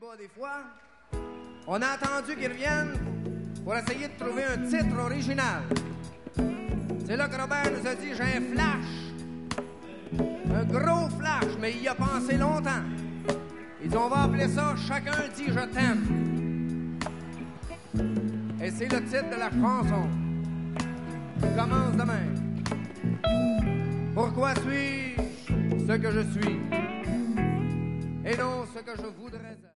bas des fois. On a attendu qu'ils reviennent pour essayer de trouver un titre original. C'est là que Robert nous a dit, j'ai un flash. Un gros flash, mais il y a pensé longtemps. Il dit, on va appeler ça « Chacun dit je t'aime ». Et c'est le titre de la chanson qui commence demain. Pourquoi suis-je ce que je suis et non ce que je voudrais être?